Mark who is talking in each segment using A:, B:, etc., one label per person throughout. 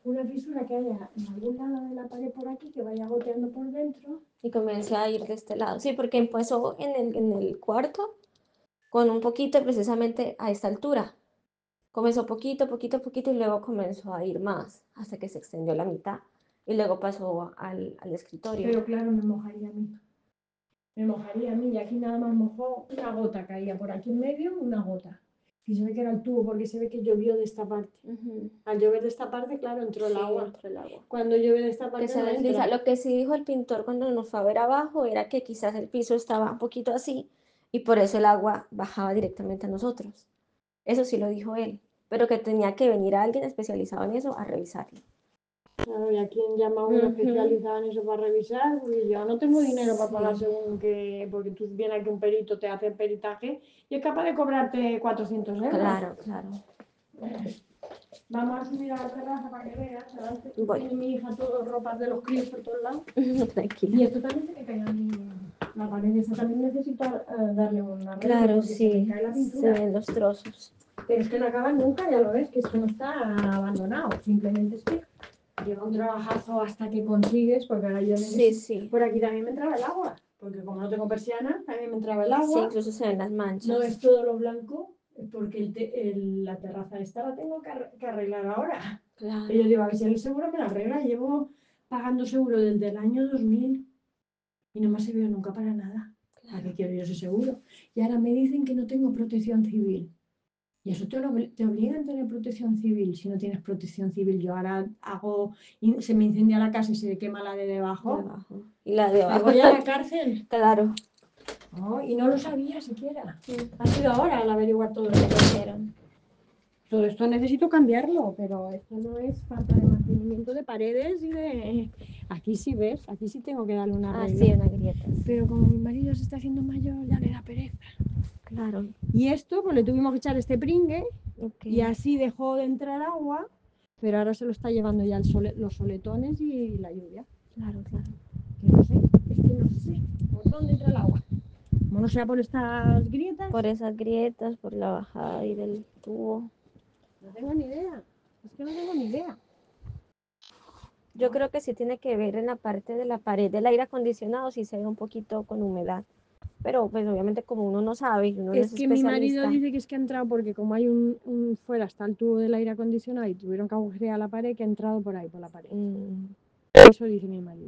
A: una fisura que haya en algún lado de la pared por aquí, que vaya goteando por dentro.
B: Y comencé a ir de este lado. Sí, porque empezó en el cuarto con un poquito precisamente a esta altura. Comenzó poquito, poquito, poquito y luego comenzó a ir más hasta que se extendió la mitad y luego pasó al escritorio.
A: Pero claro, me mojaría a mí. Me mojaría a mí y aquí nada más mojó una gota, caía por aquí en medio, una gota. Y se ve que era el tubo porque se ve que llovió de esta parte. Al llover de esta parte, claro, entró el
B: Sí,
A: agua.
B: entró el agua.
A: Cuando llueve de esta
B: Que
A: parte
B: se
A: no
B: desliza.
A: entra.
B: Lo que sí dijo el pintor cuando nos fue a ver abajo era que quizás el piso estaba un poquito así y por eso el agua bajaba directamente a nosotros. Eso sí lo dijo él, pero que tenía que venir alguien especializado en eso a revisarlo.
A: Claro, ¿y a quién llama a uno especializado en eso para revisar? Porque yo no tengo dinero para pagar
B: Sí,
A: según que, porque tú vienes aquí un perito, te hace el peritaje y es capaz de cobrarte 400 euros.
B: claro, claro.
A: Vamos a subir a la terraza para que veas. Adelante.
B: Voy.
A: Tiene mi hija todo ropas de los críos por todos lados.
B: Tranquila.
A: Y esto también se me cae a mí. La pared esa también necesito darle un arreglo
B: Claro,
A: porque se me
B: sí,
A: cae la
B: se
A: pintura.
B: ven los trozos.
A: Pero es que no acaban nunca, ya lo ves, que esto no está abandonado. Simplemente es que lleva un trabajazo hasta que consigues, porque ahora yo
B: Sí,
A: necesito.
B: sí.
A: Por aquí también me entraba el agua, porque como no tengo persiana, también me entraba el
B: Sí,
A: agua.
B: incluso se ven las
A: No
B: manchas.
A: es todo lo blanco, porque la terraza esta la tengo que arreglar ahora. Y yo
B: Claro,
A: digo, a ver si el seguro me la arregla. Llevo pagando seguro desde el año 2000 y no me ha servido nunca para nada. ¿Para qué
B: claro.
A: quiero yo ese seguro? Y ahora me dicen que no tengo protección civil. Y eso te obligan a tener protección civil. Si no tienes protección civil, yo ahora se me incendia la casa y se quema la de
B: De
A: debajo.
B: abajo. Y la de
A: ¿Me
B: abajo.
A: voy a la cárcel?
B: Claro.
A: No, y no lo sabía siquiera. Ha
B: Mm,
A: sido ahora al averiguar todo
B: me
A: esto.
B: dijeron.
A: Todo esto necesito cambiarlo, pero esto no es falta de mantenimiento de paredes y de. Aquí sí ves, aquí sí tengo que darle un
B: Ah,
A: arreglo.
B: sí, una grieta, sí.
A: Pero como mi marido se está haciendo mayor, ya le da pereza.
B: Claro.
A: Y esto, pues le tuvimos que echar este pringue
B: Ok.
A: y así dejó de entrar agua, pero ahora se lo está llevando ya los soletones y la lluvia.
B: Claro, claro.
A: Que no sé, es que no sé por dónde entra el agua. Como no sea por estas grietas,
B: Por esas grietas, por la bajada ahí del tubo.
A: no tengo ni idea. Es que no tengo ni idea.
B: Yo creo que sí tiene que ver en la parte de la pared del aire acondicionado, si se ve un poquito con humedad. Pero pues obviamente como uno no sabe y uno no
A: Es
B: es
A: que mi marido
B: especialista.
A: dice que es que ha entrado porque como hay fuera está el tubo del aire acondicionado y tuvieron que agujerear la pared, que ha entrado por ahí, por la pared.
B: mm,
A: Eso dice mi marido.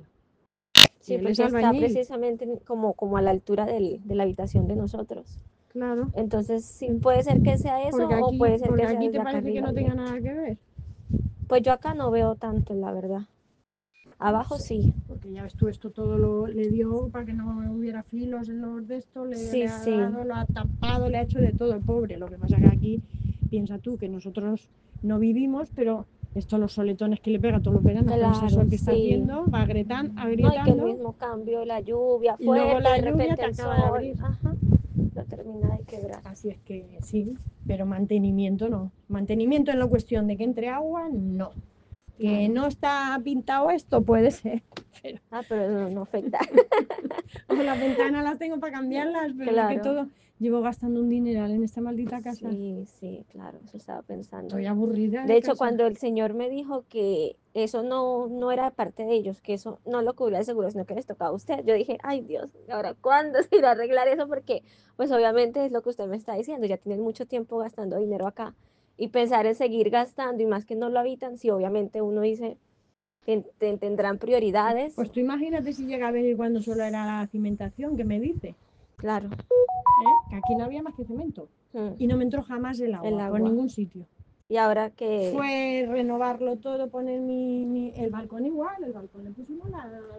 A: Y
B: sí,
A: él es
B: porque está
A: albañil,
B: precisamente como a la altura de la habitación de nosotros.
A: claro.
B: Entonces, sí, puede ser que sea eso o puede ser
A: Porque
B: que sea
A: aquí te
B: desde acá
A: parece que
B: arriba
A: no tenga
B: bien.
A: nada que ver.
B: Pues yo acá no veo tanto, la verdad.
A: No
B: Abajo
A: sé,
B: sí.
A: porque ya ves tú, esto todo le dio para que no hubiera filos en los de esto, le
B: Sí,
A: ha
B: sí.
A: dado, lo ha tapado, le ha hecho de todo el pobre. Lo que pasa que aquí, piensa tú, que nosotros no vivimos, pero esto los soletones que le pega todos los veranos con ese
B: Claro,
A: sol que está
B: sí.
A: haciendo, va
B: No, y que el
A: agrietando
B: mismo cambio, la lluvia
A: y luego
B: fuerte,
A: la
B: de
A: lluvia
B: repente
A: te
B: el
A: acaba de
B: sol,
A: abrir.
B: ajá, lo termina de quebrar.
A: Así es que sí, pero mantenimiento no. Mantenimiento en la cuestión de que entre agua, no. Que
B: Claro.
A: no está pintado esto, puede ser. Pero
B: Ah, pero no, no afecta.
A: o las ventanas las tengo para cambiarlas, pero es que
B: Claro.
A: todo llevo gastando un dineral en esta maldita casa.
B: Sí, sí, claro, eso estaba pensando.
A: Estoy aburrida
B: De
A: de
B: hecho,
A: casa.
B: cuando el señor me dijo que eso no era parte de ellos, que eso no lo cubría el seguro, sino que les tocaba a usted, yo dije, ay Dios, ¿y ahora cuándo se irá a arreglar eso? Porque, pues obviamente es lo que usted me está diciendo, ya tienen mucho tiempo gastando dinero acá y pensar en seguir gastando y más que no lo habitan, si obviamente uno dice, tendrán prioridades,
A: Pues tú imagínate si llega a venir cuando solo era la cimentación, que me dice,
B: claro,
A: que aquí no había más que cemento.
B: mm,
A: Y no me entró jamás el
B: el
A: agua, por
B: agua.
A: ningún sitio.
B: Y ahora que,
A: Fue renovarlo todo, poner el balcón igual, el balcón le pusimos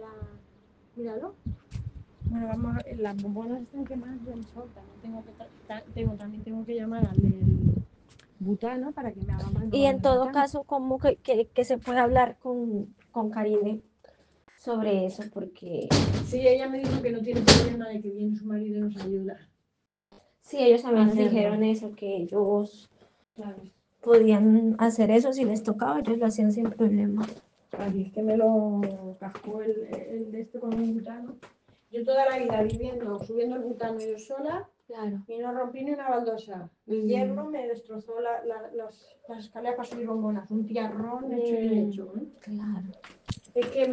A: míralo. Bueno, las bombonas están quemadas del sol, también también tengo que llamar al del butano para que me hagan
B: y
A: renovar
B: en
A: el
B: todo
A: butano.
B: caso, como que se puede hablar con Karine sobre eso, porque
A: Sí, ella me dijo que no tiene problema de que viene su marido y nos ayuda
B: sí, ellos
A: a
B: también nos
A: hacerlo.
B: dijeron eso, que ellos
A: Claro.
B: podían hacer eso si les tocaba, ellos lo hacían sin problema.
A: Así es que me lo cascó el de este con un butano. Yo toda la vida viviendo, subiendo el butano yo sola,
B: Claro.
A: Y no rompí ni una baldosa. El hierro
B: Mm,
A: me destrozó las escaleras para subir bombonas. Un tiarrón hecho y
B: mm,
A: derecho. ¿Eh?
B: claro.
A: Es que